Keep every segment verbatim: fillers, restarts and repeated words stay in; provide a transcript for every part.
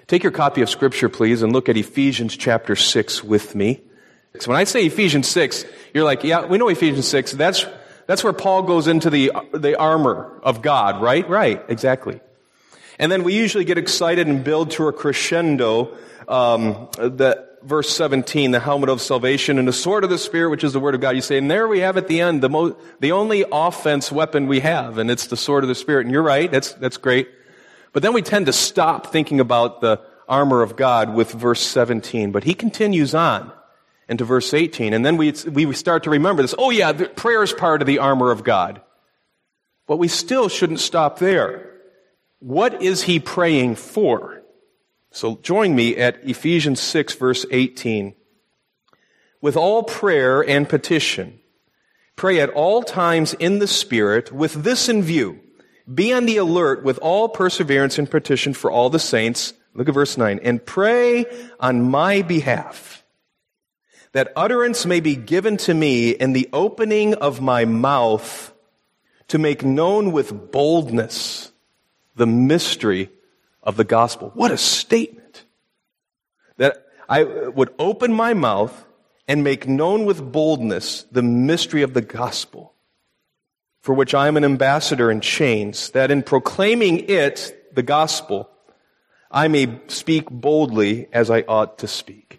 Take your copy of Scripture, please, and look at Ephesians chapter six with me. So when I say Ephesians six, you're like, yeah, we know Ephesians six. That's that's where Paul goes into the the armor of God, right? Right, exactly. And then we usually get excited and build to a crescendo, um, the verse seventeen, the helmet of salvation and the sword of the Spirit, which is the word of God. You say, and there we have at the end the mo- the only offense weapon we have, and it's the sword of the Spirit. And you're right, that's that's great. But then we tend to stop thinking about the armor of God with verse seventeen. But he continues on into verse eighteen. And then we we start to remember this. Oh yeah, the prayer is part of the armor of God. But we still shouldn't stop there. What is he praying for? So join me at Ephesians six, verse eighteen. With all prayer and petition, pray at all times in the Spirit, with this in view. Be on the alert with all perseverance and petition for all the saints. Look at verse nine. And pray on my behalf, that utterance may be given to me in the opening of my mouth to make known with boldness the mystery of the gospel. What a statement. That I would open my mouth and make known with boldness the mystery of the gospel, for which I am an ambassador in chains, that in proclaiming it, the gospel, I may speak boldly as I ought to speak.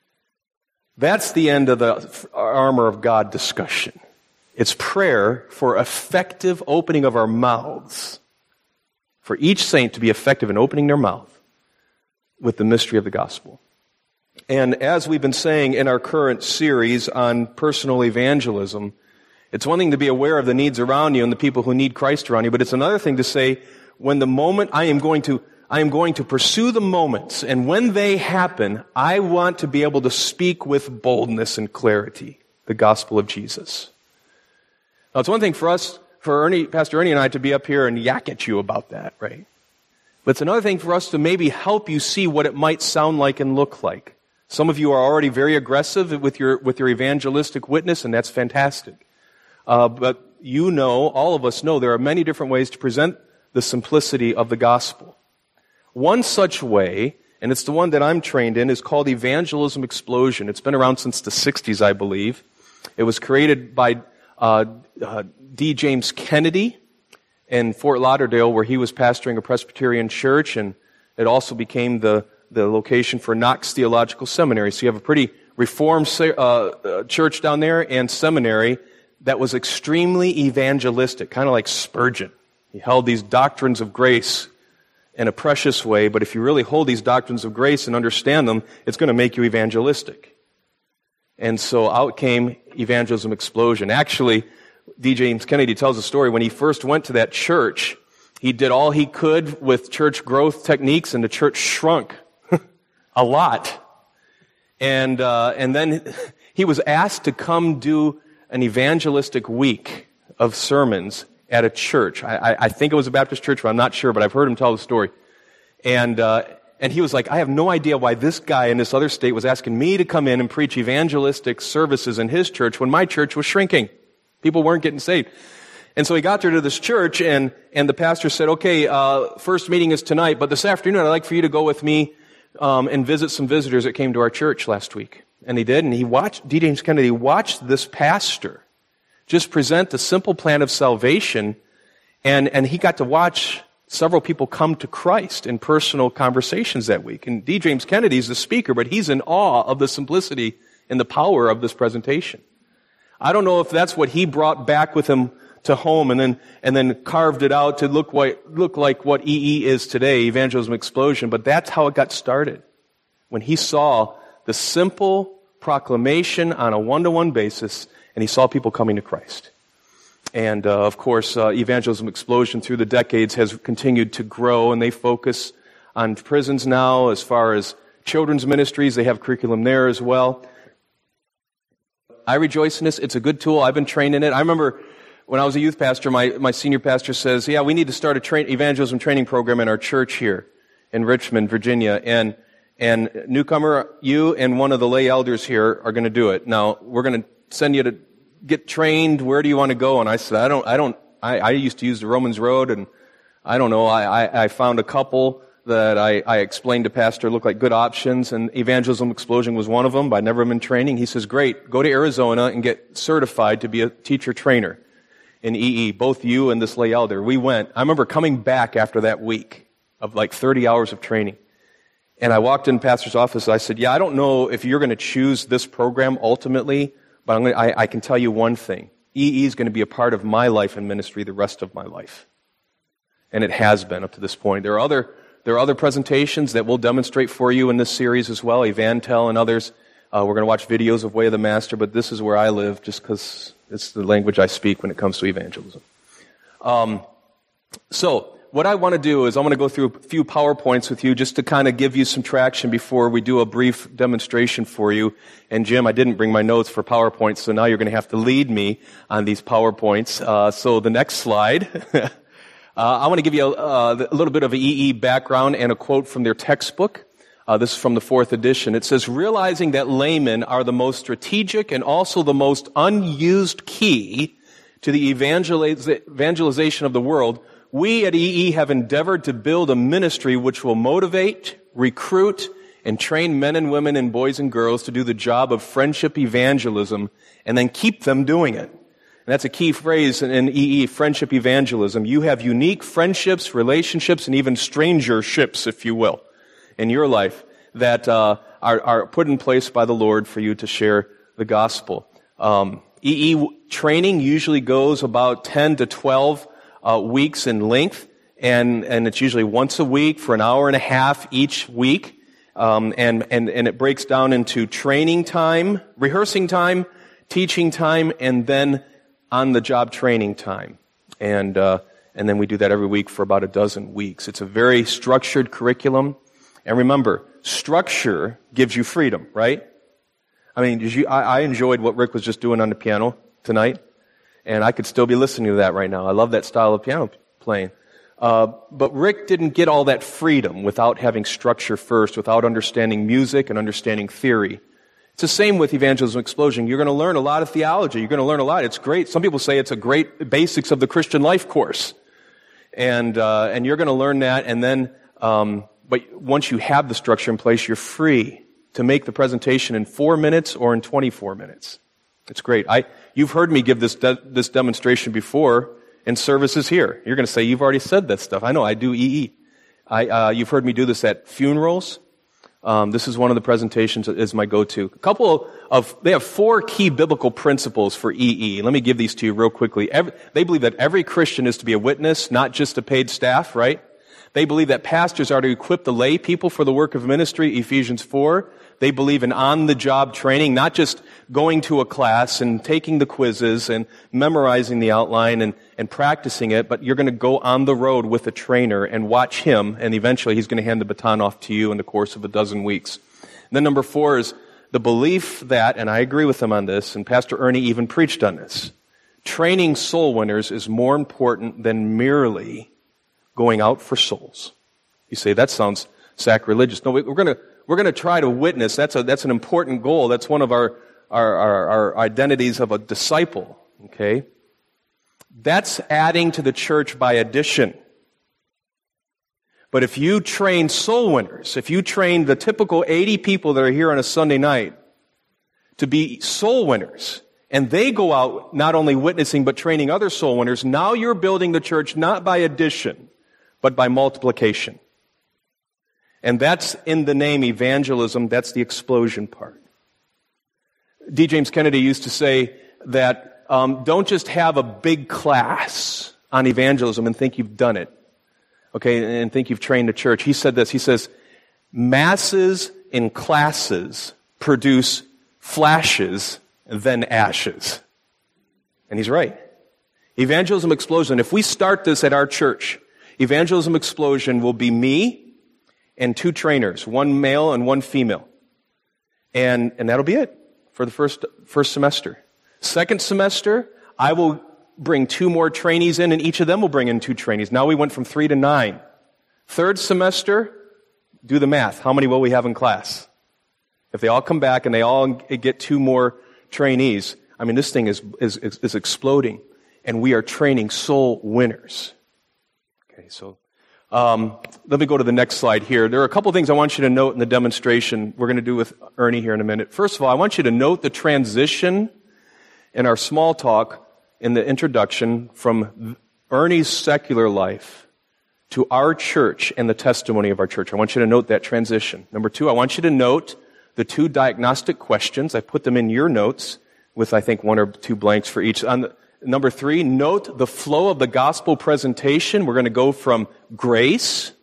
That's the end of the armor of God discussion. It's prayer for effective opening of our mouths, for each saint to be effective in opening their mouth with the mystery of the gospel. And as we've been saying in our current series on personal evangelism, it's one thing to be aware of the needs around you and the people who need Christ around you, but it's another thing to say, when the moment I am going to, I am going to pursue the moments, and when they happen, I want to be able to speak with boldness and clarity the gospel of Jesus. Now, it's one thing for us, for Ernie, Pastor Ernie and I to be up here and yak at you about that, right? But it's another thing for us to maybe help you see what it might sound like and look like. Some of you are already very aggressive with your with your evangelistic witness, and that's fantastic. Uh, but you know, all of us know, there are many different ways to present the simplicity of the gospel. One such way, and it's the one that I'm trained in, is called Evangelism Explosion. It's been around since the sixties, I believe. It was created by uh, uh, D. James Kennedy in Fort Lauderdale, where he was pastoring a Presbyterian church, and it also became the, the location for Knox Theological Seminary. So you have a pretty reformed uh, uh, church down there and seminary that was extremely evangelistic, kind of like Spurgeon. He held these doctrines of grace in a precious way, but if you really hold these doctrines of grace and understand them, it's going to make you evangelistic. And so out came Evangelism Explosion. Actually, D. James Kennedy tells a story. When he first went to that church, he did all he could with church growth techniques, and the church shrunk a lot. And uh, and then he was asked to come do an evangelistic week of sermons at a church. I, I, I think it was a Baptist church, but I'm not sure, but I've heard him tell the story. And uh, and he was like, I have no idea why this guy in this other state was asking me to come in and preach evangelistic services in his church when my church was shrinking. People weren't getting saved. And so he got there to this church, and, and the pastor said, okay, uh, first meeting is tonight, but this afternoon I'd like for you to go with me um, and visit some visitors that came to our church last week. And he did, and he watched, D. James Kennedy watched this pastor just present the simple plan of salvation, and, and he got to watch several people come to Christ in personal conversations that week. And D. James Kennedy is the speaker, but he's in awe of the simplicity and the power of this presentation. I don't know if that's what he brought back with him to home and then and then carved it out to look what, look like what E E is today, Evangelism Explosion, but that's how it got started. When he saw the simple proclamation on a one-to-one basis, and he saw people coming to Christ. And, uh, of course, uh, Evangelism Explosion through the decades has continued to grow, and they focus on prisons now as far as children's ministries. They have curriculum there as well. I rejoice in this. It's a good tool. I've been trained in it. I remember when I was a youth pastor, my, my senior pastor says, yeah, we need to start a train, evangelism training program in our church here in Richmond, Virginia. And and newcomer, you and one of the lay elders here are going to do it. Now, we're going to send you to get trained. Where do you want to go? And I said, I don't, I don't, I, I used to use the Romans Road, and I don't know, I, I, I found a couple that I, I explained to Pastor looked like good options, and Evangelism Explosion was one of them, but I'd never been training. He says, great, go to Arizona and get certified to be a teacher trainer in E E, both you and this lay elder. We went. I remember coming back after that week of like thirty hours of training. And I walked in Pastor's office. I said, yeah, I don't know if you're going to choose this program ultimately, but I'm going to, I, I can tell you one thing. E E is going to be a part of my life and ministry the rest of my life. And it has been up to this point. There are other There are other presentations that we'll demonstrate for you in this series as well, Evantel and others. Uh, we're going to watch videos of Way of the Master, but this is where I live just because it's the language I speak when it comes to evangelism. Um, so, what I want to do is I'm going to go through a few PowerPoints with you just to kind of give you some traction before we do a brief demonstration for you. And Jim, I didn't bring my notes for PowerPoints, so now you're going to have to lead me on these PowerPoints. Uh, so the next slide... Uh, I want to give you a, uh, a little bit of an E E background and a quote from their textbook. Uh, this is from the fourth edition. It says, realizing that laymen are the most strategic and also the most unused key to the evangeliz- evangelization of the world, we at E E have endeavored to build a ministry which will motivate, recruit, and train men and women and boys and girls to do the job of friendship evangelism and then keep them doing it. And that's a key phrase in E E, friendship evangelism. You have unique friendships, relationships, and even strangerships, if you will, in your life that uh, are, are put in place by the Lord for you to share the gospel. Um, E E training usually goes about ten to twelve uh, weeks in length, and, and it's usually once a week for an hour and a half each week. Um, and, and, and it breaks down into training time, rehearsing time, teaching time, and then on-the-job training time. And uh, and then we do that every week for about a dozen weeks. It's a very structured curriculum. And remember, structure gives you freedom, right? I mean, did you, I, I enjoyed what Rick was just doing on the piano tonight. And I could still be listening to that right now. I love that style of piano playing. Uh, but Rick didn't get all that freedom without having structure first, without understanding music and understanding theory. It's the same with Evangelism Explosion. You're going to learn a lot of theology. You're going to learn a lot. It's great. Some people say it's a great basics of the Christian life course. And uh, and you're going to learn that. And then, um, but once you have the structure in place, you're free to make the presentation in four minutes or in twenty-four minutes. It's great. I You've heard me give this de- this demonstration before in services here. You're going to say, you've already said that stuff. I know, I do E E. I, uh, you've heard me do this at funerals. Um, this is one of the presentations that is my go-to. A couple of, they have four key biblical principles for E E. Let me give these to you real quickly. Every, they believe that every Christian is to be a witness, not just a paid staff, right? They believe that pastors are to equip the lay people for the work of ministry, Ephesians four. They believe in on-the-job training, not just going to a class and taking the quizzes and memorizing the outline and, and practicing it, but you're going to go on the road with a trainer and watch him, and eventually he's going to hand the baton off to you in the course of a dozen weeks. And then number four is the belief that, and I agree with them on this, and Pastor Ernie even preached on this, training soul winners is more important than merely going out for souls. You say, that sounds sacrilegious. No, we're going to we're going to try to witness. That's a that's an important goal. That's one of our our, our our identities of a disciple. Okay, that's adding to the church by addition. But if you train soul winners, if you train the typical eighty people that are here on a Sunday night to be soul winners, and they go out not only witnessing but training other soul winners, now you're building the church not by addition, but by multiplication. And that's in the name evangelism. That's the explosion part. D. James Kennedy used to say that um, don't just have a big class on evangelism and think you've done it. Okay, and think you've trained a church. He said this. He says, masses in classes produce flashes, then ashes. And he's right. Evangelism Explosion, if we start this at our church, Evangelism Explosion will be me and two trainers, one male and one female. And and that'll be it for the first first semester. Second semester, I will bring two more trainees in, and each of them will bring in two trainees. Now we went from three to nine. Third semester, do the math. How many will we have in class? If they all come back and they all get two more trainees, I mean, this thing is is, is exploding. And we are training soul winners. Okay, so Um, let me go to the next slide here. There are a couple things I want you to note in the demonstration we're going to do with Ernie here in a minute. First of all, I want you to note the transition in our small talk in the introduction from Ernie's secular life to our church and the testimony of our church. I want you to note that transition. Number two, I want you to note the two diagnostic questions. I put them in your notes with, I think, one or two blanks for each. On the, number three, note the flow of the gospel presentation. We're going to go from grace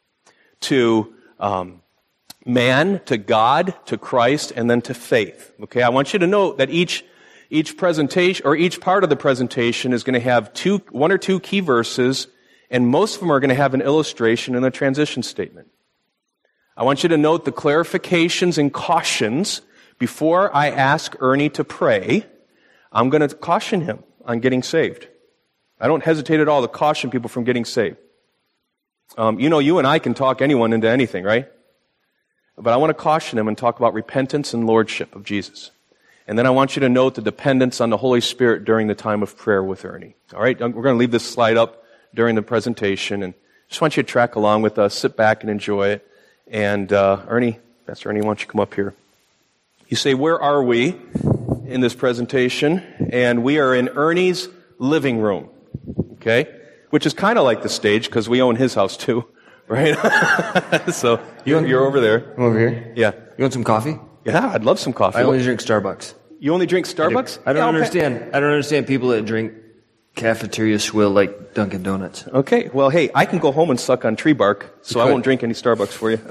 to um, man, to God, to Christ, and then to faith. Okay, I want you to note that each each presentation, or each part of the presentation is going to have two, one or two key verses, and most of them are going to have an illustration and a transition statement. I want you to note the clarifications and cautions. Before I ask Ernie to pray, I'm going to caution him on getting saved. I don't hesitate at all to caution people from getting saved. Um, you know, you and I can talk anyone into anything, right? But I want to caution him and talk about repentance and lordship of Jesus. And then I want you to note the dependence on the Holy Spirit during the time of prayer with Ernie. All right, we're going to leave this slide up during the presentation, and just want you to track along with us, sit back and enjoy it. And uh, Ernie, Pastor Ernie, why don't you come up here? You say, where are we in this presentation? And we are in Ernie's living room, okay? Which is kind of like the stage, because we own his house too, right? So you want, you're over there. I'm over here. Yeah. You want some coffee? Yeah, I'd love some coffee. I only drink Starbucks. You only drink Starbucks? I, do. I don't yeah, understand. I don't understand people that drink cafeteria swill like Dunkin' Donuts. Okay, well, hey, I can go home and suck on tree bark, so I won't drink any Starbucks for you.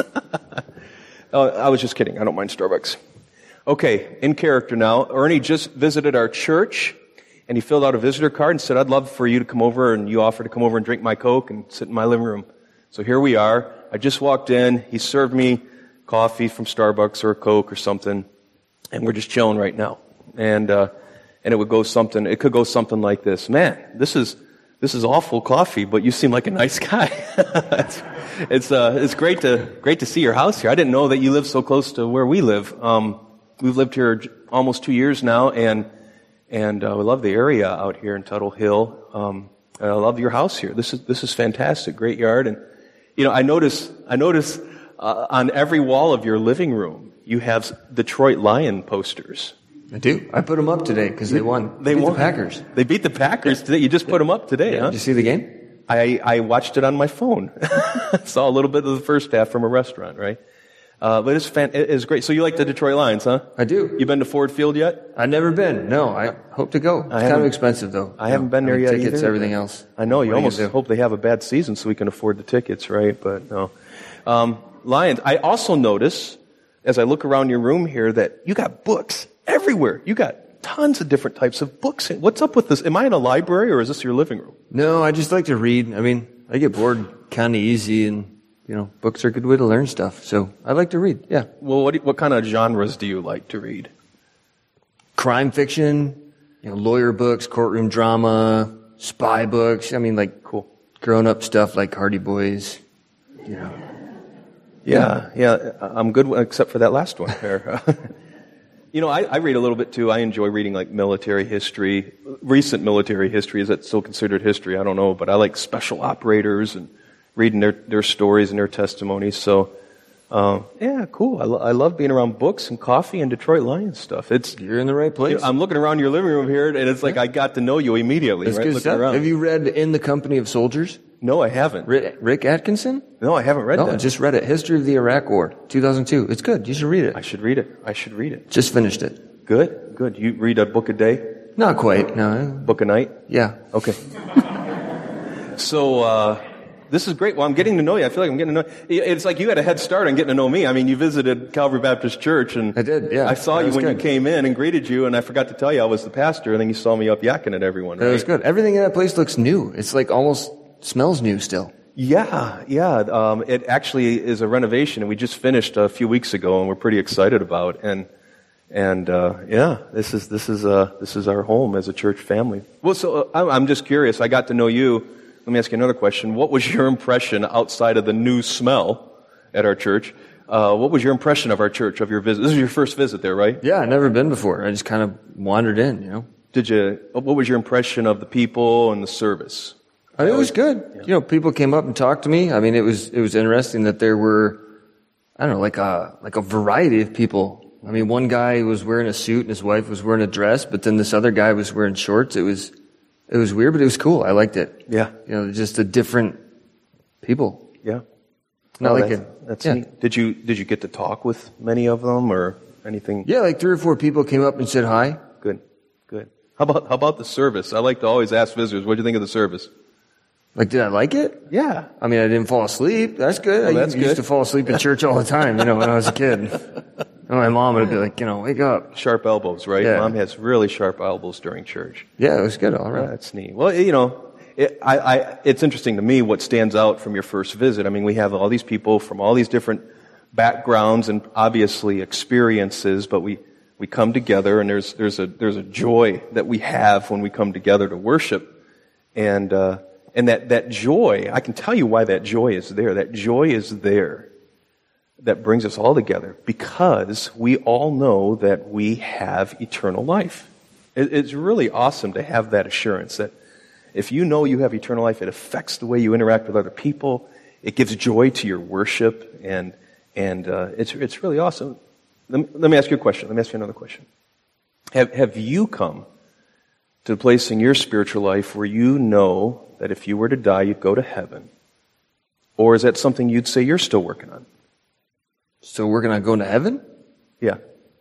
uh, I was just kidding. I don't mind Starbucks. Okay, in character now. Ernie just visited our church, and he filled out a visitor card and said, I'd love for you to come over, and you offered to come over and drink my Coke and sit in my living room. So here we are. I just walked in. He served me coffee from Starbucks or a Coke or something, and we're just chilling right now. And uh, and it would go something. It could go something like this: Man, this is this is awful coffee, but you seem like a nice guy. it's it's, uh, it's great to great to see your house here. I didn't know that you live so close to where we live. Um, we've lived here almost two years now, and and uh, we love the area out here in Tuttle Hill. Um, and I love your house here. This is this is fantastic. Great yard, and you know I notice I notice. Uh, on every wall of your living room, you have Detroit Lion posters. I do. I put them up today because they won. They beat won. the Packers. They beat the Packers today. You just put them up today, yeah. huh? Did you see the game? I, I watched it on my phone. Saw a little bit of the first half from a restaurant, right? Uh, but it's fan- it's great. So you like the Detroit Lions, huh? I do. You been to Ford Field yet? I've never been. No, I hope to go. It's kind of expensive, though. I haven't been there I mean, yet tickets, either. everything else. I know. You what almost you hope they have a bad season so we can afford the tickets, right? But no. Um, Lions. I also notice, as I look around your room here, that you got books everywhere. You got tons of different types of books. What's up with this? Am I in a library, or is this your living room? No, I just like to read. I mean, I get bored kind of easy, and, you know, books are a good way to learn stuff. So I like to read, yeah. Well, what, do, what kind of genres do you like to read? Crime fiction, you know, lawyer books, courtroom drama, spy books. I mean, like, cool. Grown-up stuff like Hardy Boys, you know. Yeah, yeah, I'm good, except for that last one there. You know, I, I read a little bit too. I enjoy reading like military history, recent military history. Is that still considered history? I don't know, but I like special operators and reading their, their stories and their testimonies. So, uh, yeah, cool. I, lo- I love being around books and coffee and Detroit Lions stuff. It's You're in the right place. You know, I'm looking around your living room here, and it's like yeah. I got to know you immediately. That's right? good Looking stuff. around. Have you read In the Company of Soldiers? No, I haven't. Rick, Rick Atkinson? No, I haven't read no, that. I just read it. History of the Iraq War, two thousand two. It's good. You should read it. I should read it. I should read it. Just finished it. Good, good. You read a book a day? Not quite, no. Book a night? Yeah. Okay. So, uh, this is great. Well, I'm getting to know you. I feel like I'm getting to know you. It's like you had a head start on getting to know me. I mean, you visited Calvary Baptist Church, and I did, yeah. I saw that you when good. you came in and greeted you, and I forgot to tell you I was the pastor, and then you saw me up yakking at everyone. That right? was good. Everything in that place looks new. It's like almost smells new still. Yeah, yeah. Um, it actually is a renovation, and we just finished a few weeks ago, and we're pretty excited about. And and uh, yeah, this is this is uh, this is our home as a church family. Well, so uh, I'm just curious. I got to know you. Let me ask you another question. What was your impression outside of the new smell at our church? Uh, what was your impression of our church, of your visit? This is your first visit there, right? Yeah, I've never been before. I just kind of wandered in, you know. Did you? What was your impression of the people and the service? I mean, it was good. Yeah. You know, people came up and talked to me. I mean, it was it was interesting that there were, I don't know, like a like a variety of people. I mean, one guy was wearing a suit and his wife was wearing a dress, but then this other guy was wearing shorts. It was it was weird, but it was cool. I liked it. Yeah. You know, just a different people. Yeah. Not oh, like that's, it. That's yeah. neat. Did you did you get to talk with many of them or anything? Yeah, like three or four people came up and said hi. Good. Good. How about how about the service? I like to always ask visitors, what do you think of the service? Like, did I like it? Yeah. I mean, I didn't fall asleep. That's good. Well, I that's used good. to fall asleep in church all the time, you know, when I was a kid. And my mom would be like, you know, wake up. Sharp elbows, right? Yeah. Mom has really sharp elbows during church. Yeah, it was good. All right. Yeah, that's neat. Well, you know, it, I, I, it's interesting to me what stands out from your first visit. I mean, we have all these people from all these different backgrounds and obviously experiences, but we, we come together and there's, there's a, there's a joy that we have when we come together to worship. And, uh, and that, that joy, I can tell you why that joy is there. That joy is there that brings us all together because we all know that we have eternal life. It, it's really awesome to have that assurance that if you know you have eternal life, it affects the way you interact with other people. It gives joy to your worship, and and uh, it's it's really awesome. Let me, let me ask you a question. Let me ask you another question. Have have you come to a place in your spiritual life where you know that if you were to die, you'd go to heaven? Or is that something you'd say you're still working on? So we're going to go to heaven? Yeah.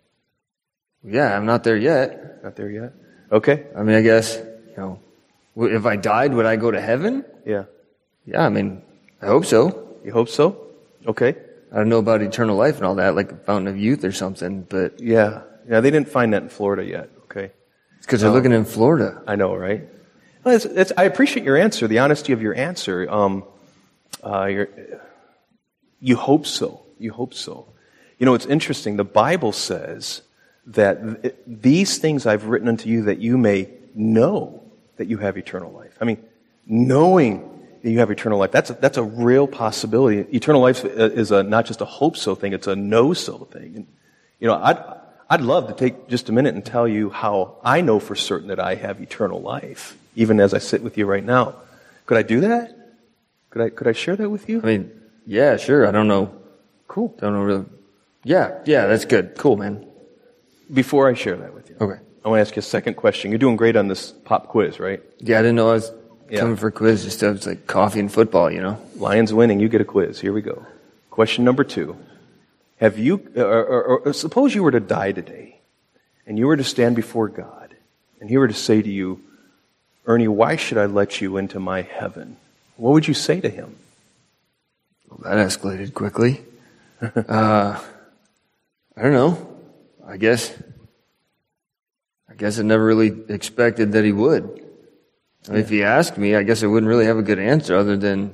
Yeah, I'm not there yet. Not there yet? Okay. I mean, I guess, you know, if I died, would I go to heaven? Yeah. Yeah, I mean, I hope so. You hope so? Okay. I don't know about eternal life and all that, like a fountain of youth or something, but... Yeah. Yeah, they didn't find that in Florida yet. Okay. It's because they're Um, looking in Florida. I know, right? Well, it's, it's, I appreciate your answer, the honesty of your answer. Um, uh, you're, you hope so. You hope so. You know, it's interesting. The Bible says that th- these things I've written unto you that you may know that you have eternal life. I mean, knowing that you have eternal life, that's a, that's a real possibility. Eternal life is a, not just a hope so thing, it's a know so thing. And, you know, I'd, I'd love to take just a minute and tell you how I know for certain that I have eternal life, even as I sit with you right now. Could I do that? Could I, could I share that with you? I mean, yeah, sure. I don't know. Cool. Don't know really. Yeah, yeah, that's good. Cool, man. Before I share that with you, Okay. I want to ask you a second question. You're doing great on this pop quiz, right? Yeah, I didn't know I was Yeah. coming for a quiz. Just it was like coffee and football, you know? Lions winning, you get a quiz. Here we go. Question number two. Have you, or, or, or suppose you were to die today, and you were to stand before God, and He were to say to you, Ernie, why should I let you into my heaven? What would you say to Him? Well, that escalated quickly. uh, I don't know. I guess, I guess I never really expected that He would. I mean, Yeah. If He asked me, I guess I wouldn't really have a good answer other than,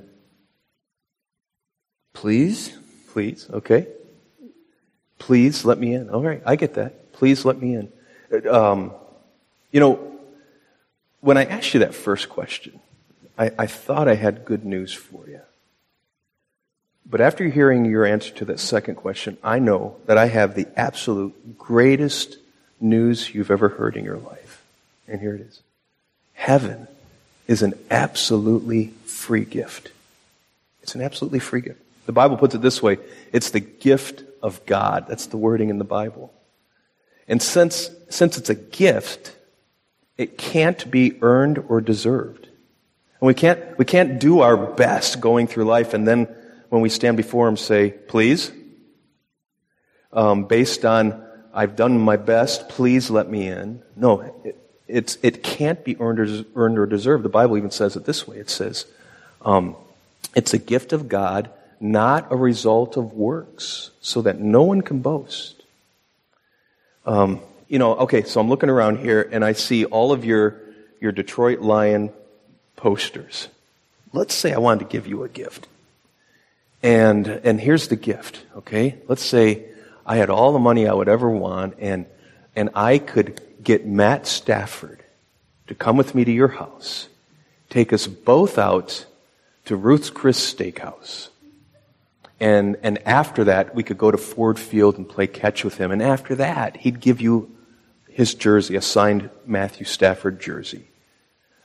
please? Please, okay. Please let me in. All right, I get that. Please let me in. Um, you know, when I asked you that first question, I, I thought I had good news for you. But after hearing your answer to that second question, I know that I have the absolute greatest news you've ever heard in your life. And here it is. Heaven is an absolutely free gift. It's an absolutely free gift. The Bible puts it this way. It's the gift of God. That's the wording in the Bible. And since, since it's a gift, it can't be earned or deserved. And we can't, we can't do our best going through life and then when we stand before Him say, please, um, based on I've done my best, please let me in. No, it, it's, it can't be earned or, earned or deserved. The Bible even says it this way. It says, um, it's a gift of God, not a result of works, so that no one can boast. Um, you know, okay, so I'm looking around here and I see all of your, your Detroit Lion posters. Let's say I wanted to give you a gift. And, and here's the gift, okay? Let's say I had all the money I would ever want and, and I could get Matt Stafford to come with me to your house, take us both out to Ruth's Chris Steakhouse. And, and after that, we could go to Ford Field and play catch with him. And after that, he'd give you his jersey, a signed Matthew Stafford jersey.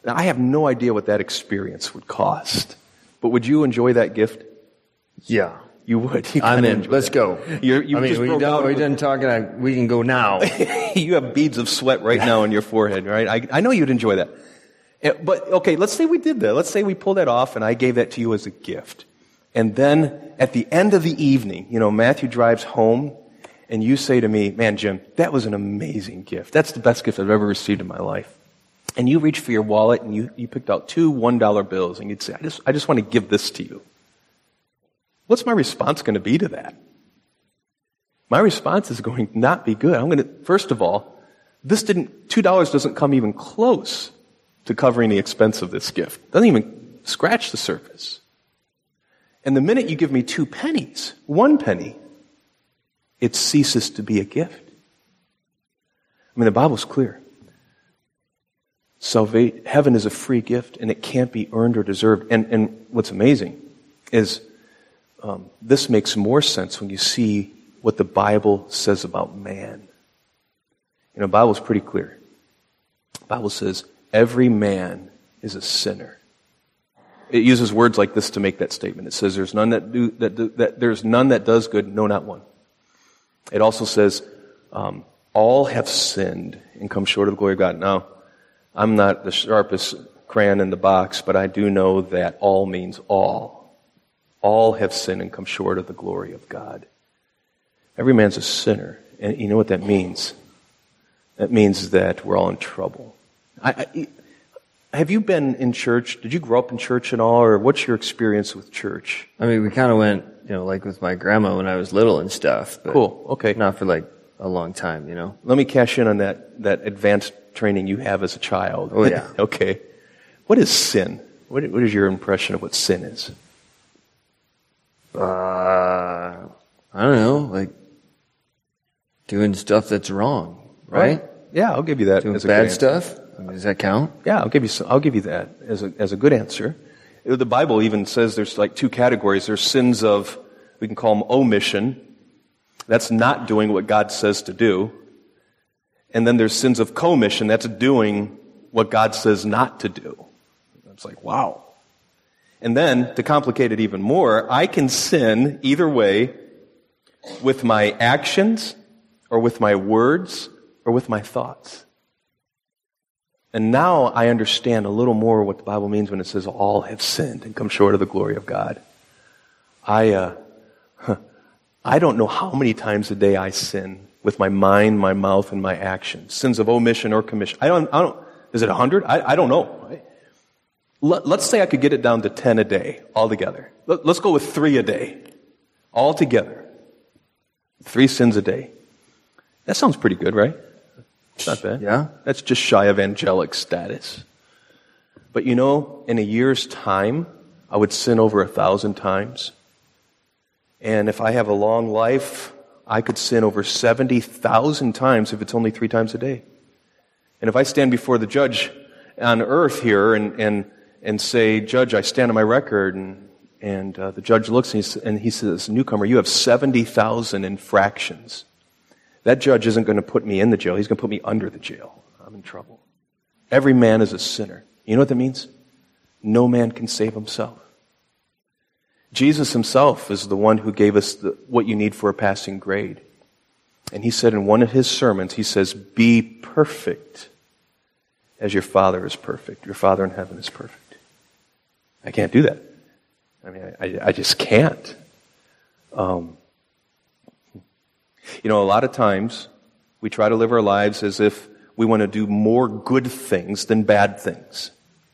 Now, I have no idea what that experience would cost, but would you enjoy that gift? Yeah. You would. You I'm kinda in. enjoy Let's that. go. You're, you I mean, just we broke done, out we with- done talking. I, we can go now. You have beads of sweat right now on your forehead, right? I, I know you'd enjoy that. Eh, But, okay, let's say we did that. Let's say we pulled that off and I gave that to you as a gift. And then at the end of the evening, you know, Matthew drives home and you say to me, man, Jim, that was an amazing gift. That's the best gift I've ever received in my life. And you reach for your wallet and you, you picked out two one dollar bills and you'd say, I just, I just want to give this to you. What's my response going to be to that? My response is going to not be good. I'm going to, first of all, this didn't, two dollars doesn't come even close to covering the expense of this gift. Doesn't even scratch the surface. And the minute you give me two pennies, one penny, it ceases to be a gift. I mean, the Bible's clear. Salvation, heaven is a free gift, and it can't be earned or deserved. And, and what's amazing is um, this makes more sense when you see what the Bible says about man. You know, the Bible's pretty clear. The Bible says every man is a sinner. It uses words like this to make that statement. It says there's none that do that, do, that there's none that does good, no, not one. It also says um, all have sinned and come short of the glory of God. Now, I'm not the sharpest crayon in the box, but I do know that all means all. All have sinned and come short of the glory of God. Every man's a sinner. And you know what that means? That means that we're all in trouble. I, I, have you been in church? Did you grow up in church at all? Or what's your experience with church? I mean, we kind of went, you know, like with my grandma when I was little and stuff. But Cool, okay. not for like a long time, you know. Let me cash in on that, that advanced training you have as a child. Oh, yeah. Okay. What is sin? What, what is your impression of what sin is? Uh, I don't know, like doing stuff that's wrong, right? Yeah, I'll give you that Doing as a bad good answer. stuff. I mean, does that count? Yeah, I'll give you. Some, I'll give you that as a as a good answer. The Bible even says there's like two categories. There's sins of, we can call them omission. That's not doing what God says to do. And then there's sins of commission. That's doing what God says not to do. It's like, wow. And then, to complicate it even more, I can sin either way with my actions or with my words or with my thoughts. And now I understand a little more what the Bible means when it says all have sinned and come short of the glory of God. I, uh, I don't know how many times a day I sin with my mind, my mouth, and my actions. Sins of omission or commission. I don't, I don't, is it a hundred? I, I don't know. Let, let's say I could get it down to ten a day altogether. Let, let's go with three a day altogether. Three sins a day. That sounds pretty good, right? It's not bad. Yeah. That's just shy of angelic status. But you know, in a year's time, I would sin over a thousand times. And if I have a long life, I could sin over seventy thousand times if it's only three times a day. And if I stand before the judge on earth here and, and, and say, Judge, I stand on my record, and, and uh, the judge looks and he, and he says, newcomer, you have seventy thousand infractions. That judge isn't going to put me in the jail. He's going to put me under the jail. I'm in trouble. Every man is a sinner. You know what that means? No man can save himself. Jesus himself is the one who gave us the, what you need for a passing grade. And he said in one of his sermons, he says, be perfect as your Father is perfect. Your Father in heaven is perfect. I can't do that. I mean, I, I just can't. Um, you know, a lot of times we try to live our lives as if we want to do more good things than bad things.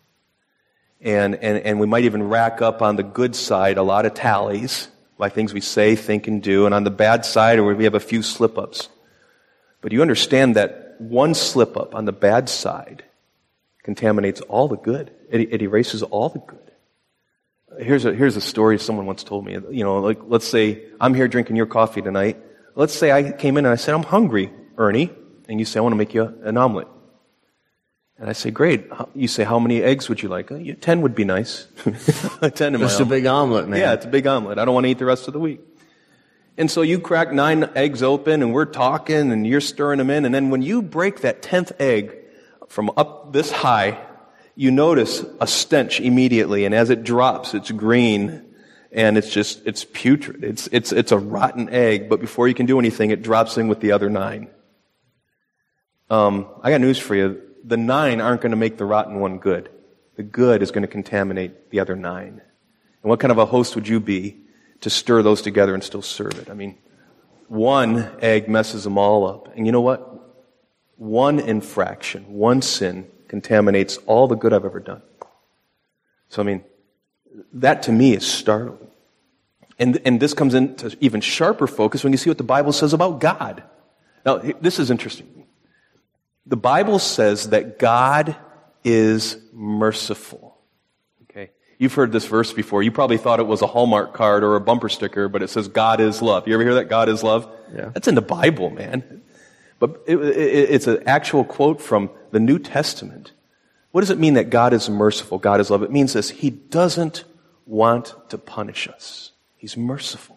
And, and, and we might even rack up on the good side a lot of tallies by things we say, think, and do, and on the bad side, or we have a few slip-ups. But you understand that one slip-up on the bad side contaminates all the good. It, it erases all the good. Here's a, here's a story someone once told me. You know, like, let's say I'm here drinking your coffee tonight. Let's say I came in and I said, I'm hungry, Ernie. And you say, I want to make you an omelet. And I say, great. You say, how many eggs would you like? Oh, yeah, ten would be nice. ten in my It's a big omelet, man. Yeah, it's a big omelet. I don't want to eat the rest of the week. And so you crack nine eggs open, and we're talking, and you're stirring them in. And then when you break that tenth egg from up this high, you notice a stench immediately, and as it drops, it's green, and it's just, it's putrid. It's, it's, it's a rotten egg, but before you can do anything, it drops in with the other nine. Um, I got news for you. The nine aren't going to make the rotten one good. The good is going to contaminate the other nine. And what kind of a host would you be to stir those together and still serve it? I mean, one egg messes them all up. And you know what? One infraction, one sin contaminates all the good I've ever done. So, I mean, that to me is startling. And, and this comes into even sharper focus when you see what the Bible says about God. Now, this is interesting. The Bible says that God is merciful. Okay? You've heard this verse before. You probably thought it was a Hallmark card or a bumper sticker, but it says God is love. You ever hear that? God is love? Yeah. That's in the Bible, man. But it, it, it's an actual quote from the New Testament. What does it mean that God is merciful, God is love? It means this: He doesn't want to punish us. He's merciful.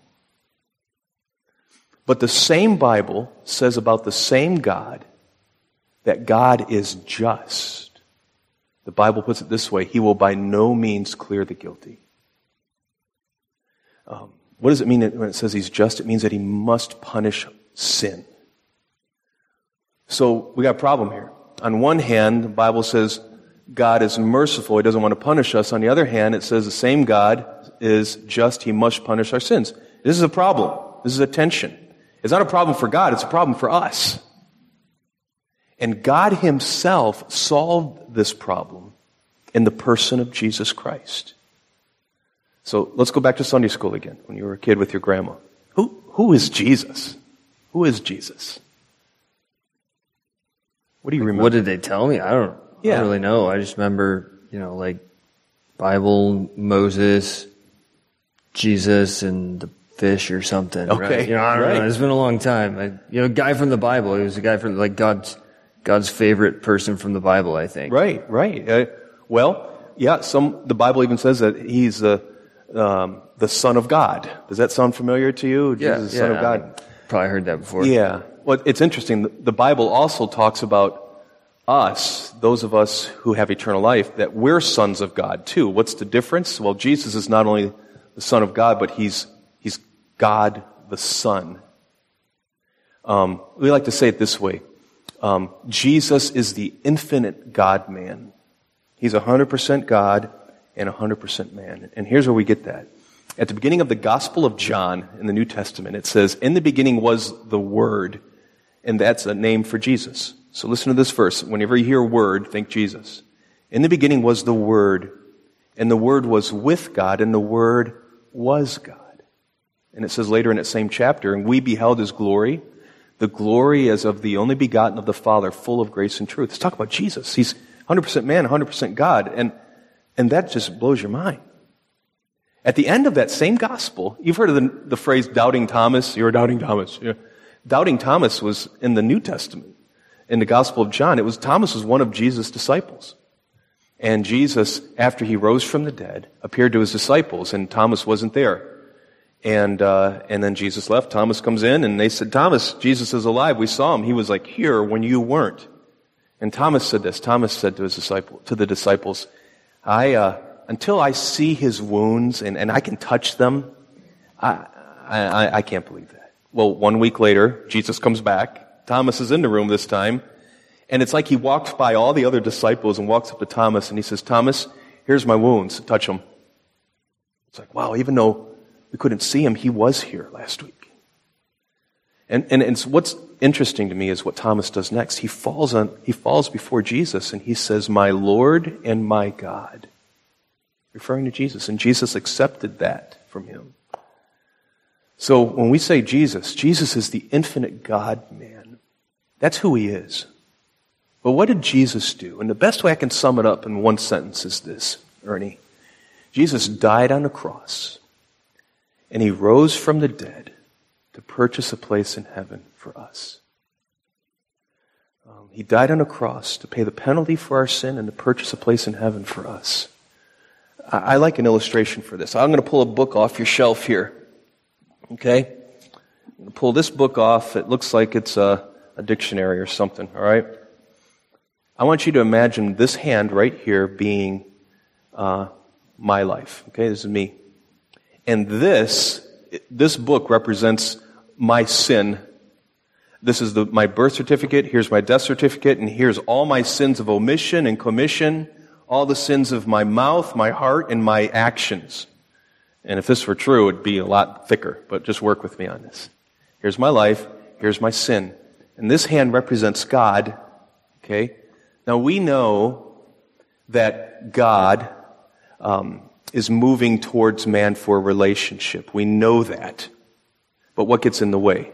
But the same Bible says about the same God that God is just. The Bible puts it this way: He will by no means clear the guilty. Um, what does it mean when it says He's just? It means that He must punish sin. So we got a problem here. On one hand, the Bible says God is merciful. He doesn't want to punish us. On the other hand, it says the same God is just. He must punish our sins. This is a problem. This is a tension. It's not a problem for God. It's a problem for us. And God Himself solved this problem in the person of Jesus Christ. So let's go back to Sunday school again, when you were a kid with your grandma. Who, who is Jesus? Who is Jesus? What do you remember? What did they tell me? I don't, Yeah. I don't really know. I just remember, you know, like Bible, Moses, Jesus, and the fish or something. Okay, Right? You know, I don't right. know. It's been a long time. I, you know, a guy from the Bible. He was a guy from like God's God's favorite person from the Bible, I think. Right, right. Uh, well, yeah. Some the Bible even says that He's the um, the Son of God. Does that sound familiar to you? Yeah, Jesus, the yeah, Son of God. I probably heard that before. Yeah. Well, it's interesting. The- The Bible also talks about us, those of us who have eternal life, that we're sons of God too. What's the difference? Well, Jesus is not only the Son of God, but He's He's God the Son. Um, we like to say it this way. Um, Jesus is the infinite God-man. He's one hundred percent God and one hundred percent man. And here's where we get that. At the beginning of the Gospel of John in the New Testament, it says, "In the beginning was the Word," and that's a name for Jesus. So listen to this verse. Whenever you hear word, think Jesus. "In the beginning was the Word, and the Word was with God, and the Word was God." And it says later in that same chapter, "And we beheld His glory, the glory as of the only begotten of the Father, full of grace and truth." Let's talk about Jesus. He's one hundred percent man, one hundred percent God, and, and that just blows your mind. At the end of that same gospel, you've heard of the, the phrase doubting Thomas. You're doubting Thomas. Yeah. Doubting Thomas was in the New Testament. In the Gospel of John, it was Thomas was one of Jesus' disciples. And Jesus, after He rose from the dead, appeared to His disciples, and Thomas wasn't there. And uh, and then Jesus left. Thomas comes in, and they said, "Thomas, Jesus is alive. We saw Him. He was like here when you weren't." And Thomas said this. Thomas said to his disciple, to the disciples, "I uh, until I see His wounds and, and I can touch them, I, I I can't believe that." Well, one week later, Jesus comes back. Thomas is in the room this time, and it's like He walked by all the other disciples and walks up to Thomas, and He says, "Thomas, here's my wounds. Touch them." It's like, wow, even though we couldn't see Him, He was here last week. And, and, and what's interesting to me is what Thomas does next. He falls on, he falls before Jesus, and he says, "My Lord and my God," referring to Jesus. And Jesus accepted that from him. So when we say Jesus, Jesus is the infinite God-man. That's who He is. But what did Jesus do? And the best way I can sum it up in one sentence is this, Ernie. Jesus died on the cross, and He rose from the dead to purchase a place in heaven for us. Um, he died on a cross to pay the penalty for our sin and to purchase a place in heaven for us. I, I like an illustration for this. I'm going to pull a book off your shelf here. Okay? I'm going to pull this book off. It looks like it's a, a dictionary or something, all right? I want you to imagine this hand right here being uh, my life. Okay, this is me. And this, this book represents my sin. This is the, my birth certificate, here's my death certificate, and here's all my sins of omission and commission, all the sins of my mouth, my heart, and my actions. And if this were true, it'd be a lot thicker, but just work with me on this. Here's my life, here's my sin. And this hand represents God, okay? Now we know that God um, is moving towards man for a relationship. We know that. But what gets in the way?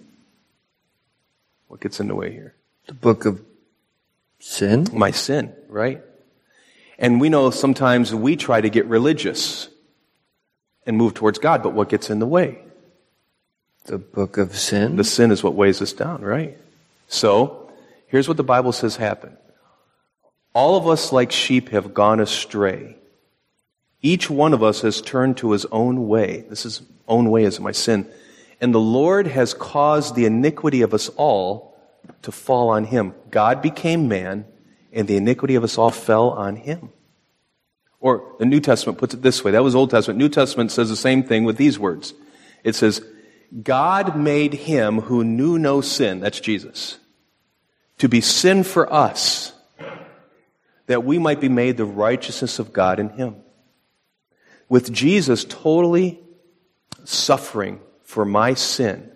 What gets in the way here? The book of sin? My sin, right? And we know sometimes we try to get religious and move towards God, but what gets in the way? The book of sin? The sin is what weighs us down, right? So, here's what the Bible says happened. All of us like sheep have gone astray. Each one of us has turned to his own way. This is own way is my sin. And the Lord has caused the iniquity of us all to fall on him. God became man, and the iniquity of us all fell on him. Or the New Testament puts it this way. That was Old Testament. New Testament says the same thing with these words. It says, God made him who knew no sin, that's Jesus, to be sin for us, that we might be made the righteousness of God in him. With Jesus totally suffering for my sin,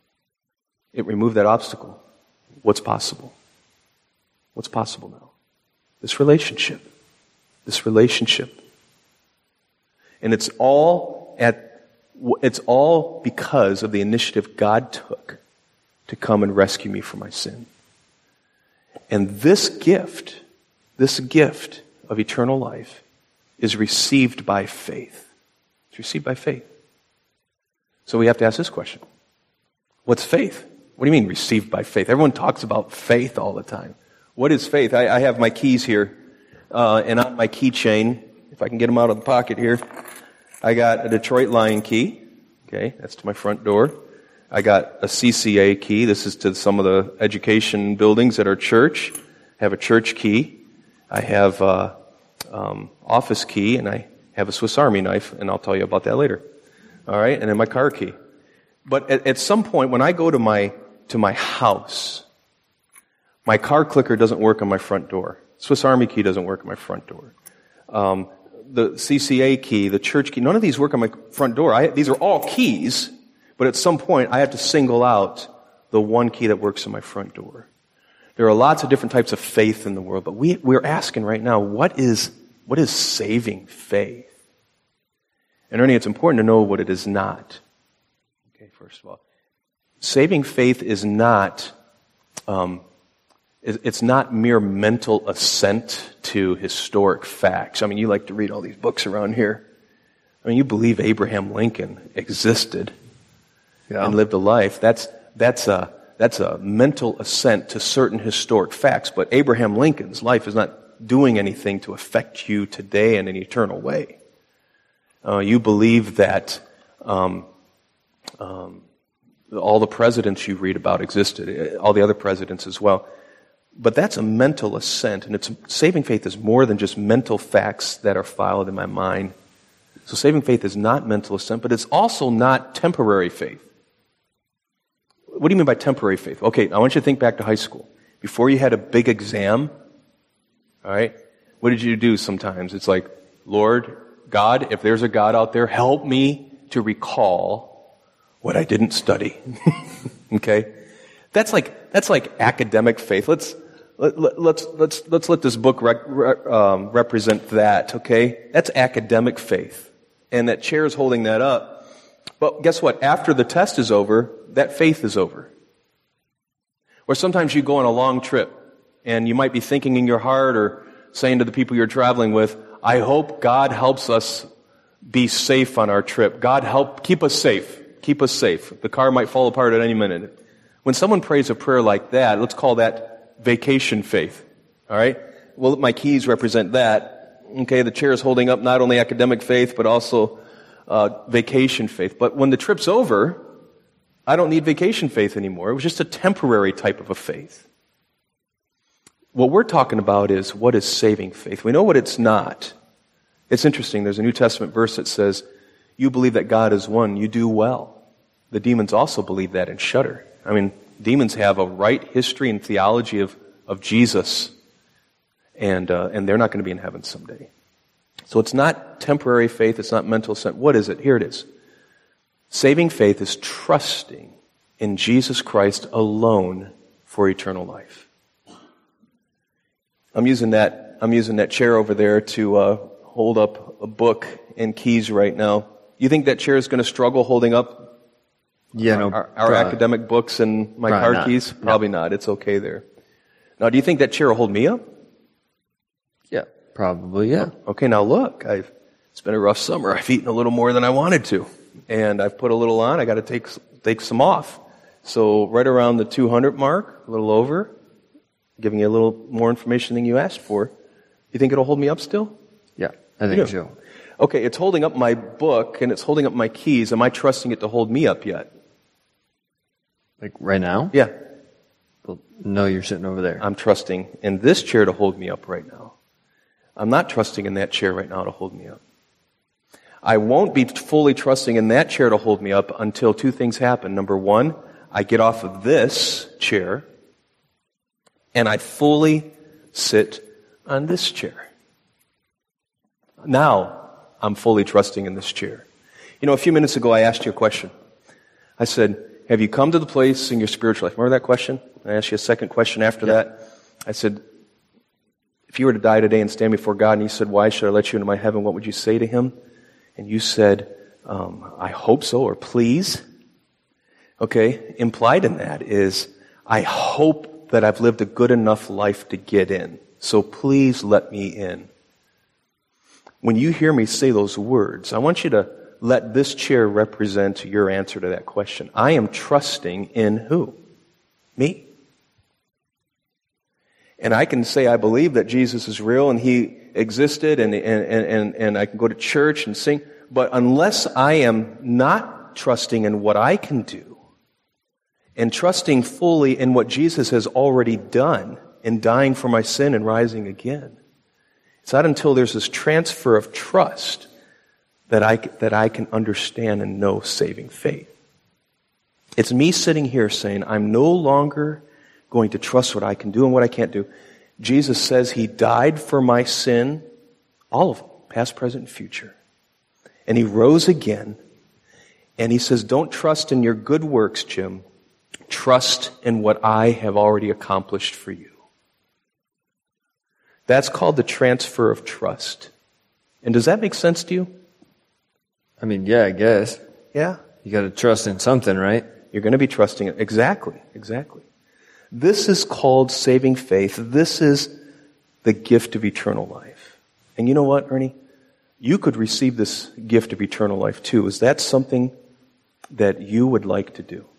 it removed that obstacle. What's possible? What's possible now? This relationship. This relationship. And it's all at, it's all because of the initiative God took to come and rescue me from my sin. And this gift, this gift of eternal life is received by faith. It's received by faith. So we have to ask this question. What's faith? What do you mean received by faith? Everyone talks about faith all the time. What is faith? I, I have my keys here. Uh, and on my keychain, if I can get them out of the pocket here, I got a Detroit Lion key. Okay, that's to my front door. I got a C C A key. This is to some of the education buildings at our church. I have a church key. I have a um, office key, and I have a Swiss Army knife, and I'll tell you about that later. All right, and then my car key. But at, at some point, when I go to my to my house, my car clicker doesn't work on my front door. Swiss Army key doesn't work on my front door. Um, the C C A key, the church key, none of these work on my front door. I, these are all keys, but at some point I have to single out the one key that works on my front door. There are lots of different types of faith in the world, but we, we're asking right now, what is, what is saving faith? And Ernie, it's important to know what it is not. Okay, first of all. Saving faith is not... Um, It's not mere mental assent to historic facts. I mean, you like to read all these books around here. I mean, you believe Abraham Lincoln existed yeah. and lived a life. That's that's a that's a mental assent to certain historic facts. But Abraham Lincoln's life is not doing anything to affect you today in an eternal way. Uh, you believe that um, um, all the presidents you read about existed, all the other presidents as well. But that's a mental assent, and it's saving faith is more than just mental facts that are filed in my mind. So saving faith is not mental assent, but it's also not temporary faith. What do you mean by temporary faith? Okay, I want you to think back to high school. Before you had a big exam, all right, what did you do sometimes? It's like, Lord, God, if there's a God out there, help me to recall what I didn't study. Okay? That's like that's like academic faith. Let's let, let, let's let's let's let this book rec, um, represent that. Okay, that's academic faith, and that chair is holding that up. But guess what? After the test is over, that faith is over. Or sometimes you go on a long trip, and you might be thinking in your heart or saying to the people you're traveling with, "I hope God helps us be safe on our trip. God help keep us safe. Keep us safe. The car might fall apart at any minute." When someone prays a prayer like that, let's call that vacation faith. All right? Well, my keys represent that. Okay, the chair is holding up not only academic faith, but also uh, vacation faith. But when the trip's over, I don't need vacation faith anymore. It was just a temporary type of a faith. What we're talking about is what is saving faith. We know what it's not. It's interesting. There's a New Testament verse that says, you believe that God is one, you do well. The demons also believe that and shudder. I mean, demons have a right history and theology of, of Jesus, and uh, and they're not going to be in heaven someday. So it's not temporary faith, it's not mental sense. What is it? Here it is. Saving faith is trusting in Jesus Christ alone for eternal life. I'm using that, I'm using that chair over there to uh, hold up a book and keys right now. You think that chair is going to struggle holding up Yeah, no, our, our probably- academic books and my Probably car not. keys? Probably not. It's okay there. Now, do you think that chair will hold me up? Yeah, probably, yeah. Okay, now look, I've, it's been a rough summer. I've eaten a little more than I wanted to. And I've put a little on. I got to take take some off. So right around the two hundred mark, a little over, giving you a little more information than you asked for. You think it'll hold me up still? Yeah, I think Yeah. so. Okay, it's holding up my book and it's holding up my keys. Am I trusting it to hold me up yet? Like right now? Yeah, Well, no, you're sitting over there. I'm trusting in this chair to hold me up right now. I'm not trusting in that chair right now to hold me up. I won't be fully trusting in that chair to hold me up until two things happen. Number one, I get off of this chair and I fully sit on this chair. Now, I'm fully trusting in this chair. You know, a few minutes ago I asked you a question. I said, have you come to the place in your spiritual life? Remember that question? I asked you a second question after Yeah. that. I said, if you were to die today and stand before God and He said, why should I let you into my heaven? What would you say to Him? And you said, um, I hope so, or please. Okay, implied in that is, I hope that I've lived a good enough life to get in. So please let me in. When you hear me say those words, I want you to let this chair represent your answer to that question. I am trusting in who? Me. And I can say I believe that Jesus is real and He existed and, and, and, and I can go to church and sing, but unless I am not trusting in what I can do and trusting fully in what Jesus has already done in dying for my sin and rising again, it's not until there's this transfer of trust that I, that I can understand and know saving faith. It's me sitting here saying, I'm no longer going to trust what I can do and what I can't do. Jesus says He died for my sin, all of them, past, present, and future. And He rose again. And He says, don't trust in your good works, Jim. Trust in what I have already accomplished for you. That's called the transfer of trust. And does that make sense to you? I mean, yeah, I guess. Yeah. You got to trust in something, right? You're going to be trusting it. Exactly. Exactly. This is called saving faith. This is the gift of eternal life. And you know what, Ernie? You could receive this gift of eternal life too. Is that something that you would like to do?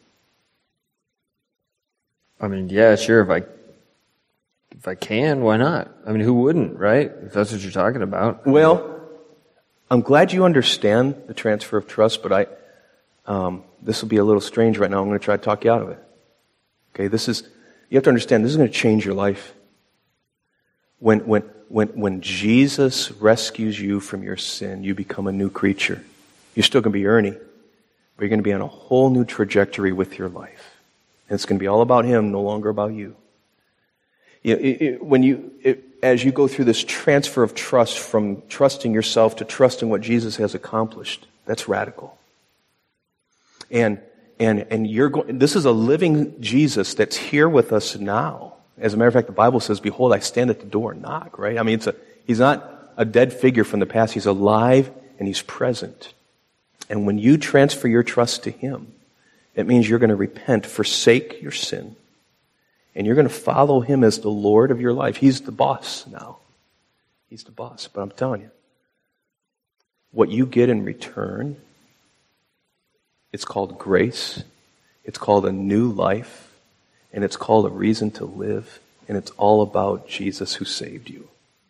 I mean, yeah, sure. If I, if I can, why not? I mean, who wouldn't, right? If that's what you're talking about. Well, I'm glad you understand the transfer of trust, but I, um, this will be a little strange right now. I'm going to try to talk you out of it. Okay, this is, you have to understand, this is going to change your life. When, when, when, when Jesus rescues you from your sin, you become a new creature. You're still going to be Ernie, but you're going to be on a whole new trajectory with your life. And it's going to be all about Him, no longer about you. You know, it, it, when you, it, as you go through this transfer of trust from trusting yourself to trusting what Jesus has accomplished, that's radical. And and and you're going. This is a living Jesus that's here with us now. As a matter of fact, the Bible says, "Behold, I stand at the door and knock." Right? I mean, it's a He's not a dead figure from the past. He's alive and He's present. And when you transfer your trust to Him, it means you're going to repent, forsake your sin, and you're going to follow Him as the Lord of your life. He's the boss now. He's the boss. But I'm telling you, what you get in return, it's called grace, it's called a new life, and it's called a reason to live, and it's all about Jesus who saved you.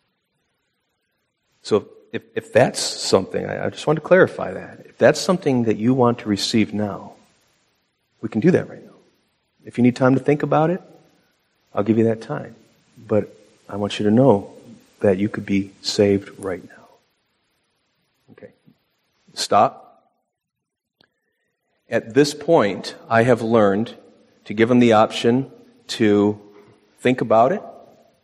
So if, if that's something, I, I just want to clarify that. If that's something that you want to receive now, we can do that right now. If you need time to think about it, I'll give you that time. but I want you to know that you could be saved right now. Okay. Stop. At this point, I have learned to give them the option to think about it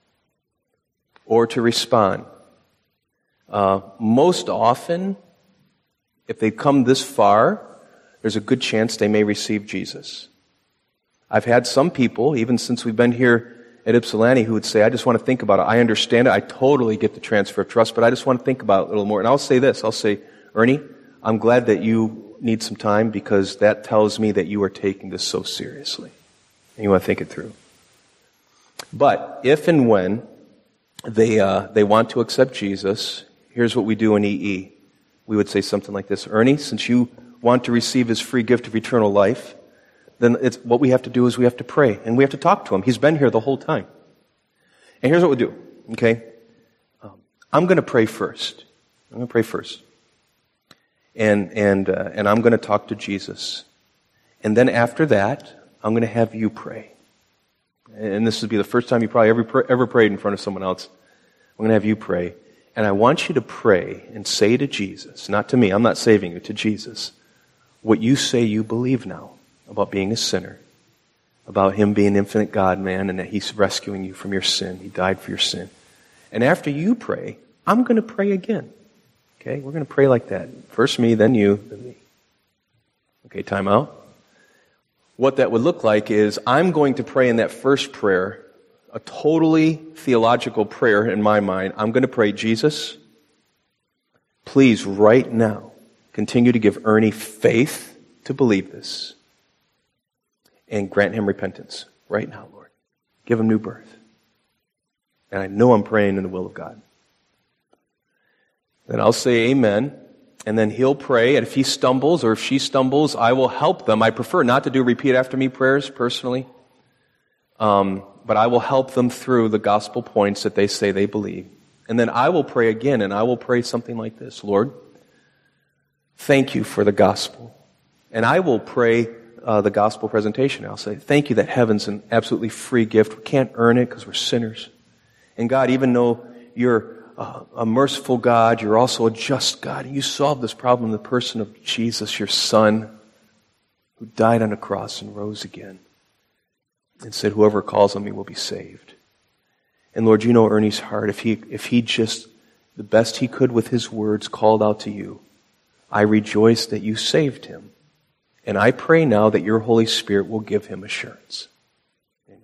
or to respond. Uh, most often, if they come this far, there's a good chance they may receive Jesus. I've had some people, even since we've been here at Ypsilanti, who would say, I just want to think about it. I understand it. I totally get the transfer of trust, but I just want to think about it a little more. And I'll say this. I'll say, Ernie, I'm glad that you need some time because that tells me that you are taking this so seriously. And you want to think it through. But if and when they uh, they want to accept Jesus, here's what we do in E E. We would say something like this. Ernie, since you want to receive his free gift of eternal life, then it's, what we have to do is we have to pray. And we have to talk to him. He's been here the whole time. And here's what we'll do. Okay? Um, I'm going to pray first. I'm going to pray first. And, and, uh, and I'm going to talk to Jesus. And then after that, I'm going to have you pray. And this would be the first time you probably ever, ever prayed in front of someone else. I'm going to have you pray. And I want you to pray and say to Jesus, not to me, I'm not saving you, to Jesus, what you say you believe now about being a sinner, about him being infinite God, man, and that he's rescuing you from your sin. He died for your sin. And after you pray, I'm going to pray again. Okay, we're going to pray like that. First me, then you, then me. Okay, time out. What that would look like is I'm going to pray in that first prayer, a totally theological prayer in my mind. I'm going to pray, Jesus, please right now continue to give Ernie faith to believe this and grant him repentance right now, Lord. Give him new birth. And I know I'm praying in the will of God. Then I'll say amen, and then he'll pray, and if he stumbles or if she stumbles, I will help them. I prefer not to do repeat after me prayers, personally. Um, but I will help them through the gospel points that they say they believe. And then I will pray again, and I will pray something like this. Lord, thank you for the gospel. And I will pray uh, the gospel presentation. I'll say, thank you that heaven's an absolutely free gift. We can't earn it because we're sinners. And God, even though you're uh, a merciful God, you're also a just God. And you solved this problem in the person of Jesus, your Son, who died on a cross and rose again. And said, whoever calls on me will be saved. And Lord, you know Ernie's heart. If he, if he just, the best he could with his words, called out to you, I rejoice that you saved him. And I pray now that your Holy Spirit will give him assurance. Amen.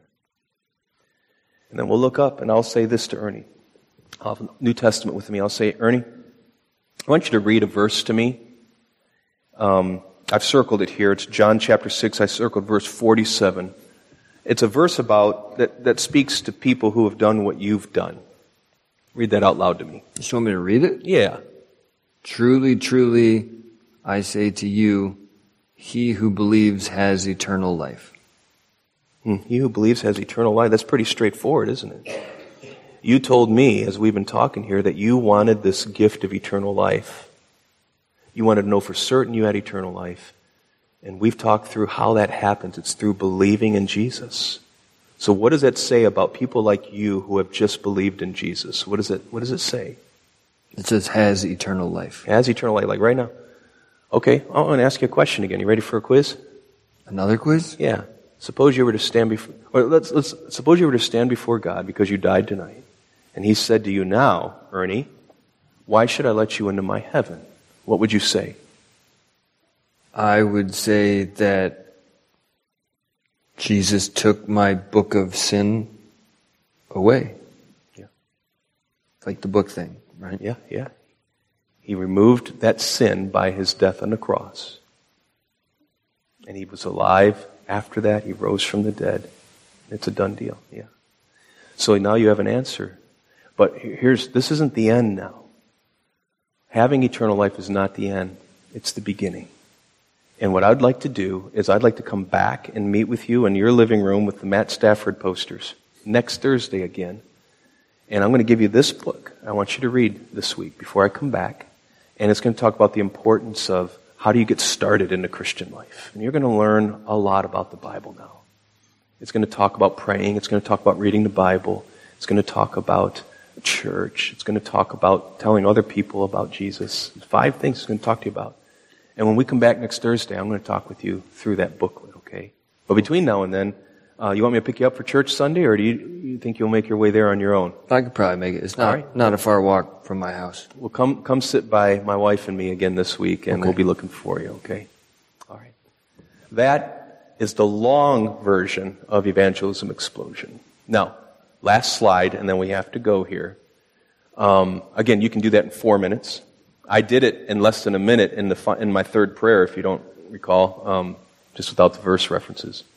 And then we'll look up and I'll say this to Ernie. I'll have New Testament with me. I'll say, Ernie, I want you to read a verse to me. Um, I've circled it here. It's John chapter six. I circled verse forty-seven. It's a verse about that, that speaks to people who have done what you've done. Read that out loud to me. You just want me to read it? Yeah. Truly, truly, I say to you, he who believes has eternal life. Hmm. He who believes has eternal life. That's pretty straightforward, isn't it? You told me, as we've been talking here, that you wanted this gift of eternal life. You wanted to know for certain you had eternal life. And we've talked through how that happens. It's through believing in Jesus. So what does that say about people like you who have just believed in Jesus? What does it, what does it say? It says has eternal life. Has eternal life, like right now. Okay, I want to ask you a question again. You ready for a quiz? Another quiz? Yeah. Suppose you were to stand before, or let's, let's, suppose you were to stand before God because you died tonight. And he said to you, now, Ernie, why should I let you into my heaven? What would you say? I would say that Jesus took my book of sin away. Yeah. Like the book thing, right? Yeah, yeah. He removed that sin by his death on the cross. And he was alive after that. He rose from the dead. It's a done deal, yeah. So now you have an answer. But here's, this isn't the end now. Having eternal life is not the end. It's the beginning. And what I'd like to do is I'd like to come back and meet with you in your living room with the Matt Stafford posters next Thursday again. And I'm going to give you this book I want you to read this week before I come back. And it's going to talk about the importance of how do you get started in the Christian life. And you're going to learn a lot about the Bible now. It's going to talk about praying. It's going to talk about reading the Bible. It's It's going to talk about church. It's going to talk about telling other people about Jesus. Five things it's going to talk to you about. And when we come back next Thursday, I'm going to talk with you through that booklet, okay? But between now and then, uh, you want me to pick you up for church Sunday, or do you, you think you'll make your way there on your own? I could probably make it. It's not right. not a far walk from my house. Well, come come sit by my wife and me again this week, and Okay. we'll be looking for you, okay? All right. That is the long version of Evangelism Explosion. Now, last slide, and then we have to go here. Um, again, you can do that in four minutes. I did it in less than a minute in the fi- in my third prayer, if you don't recall, um, just without the verse references.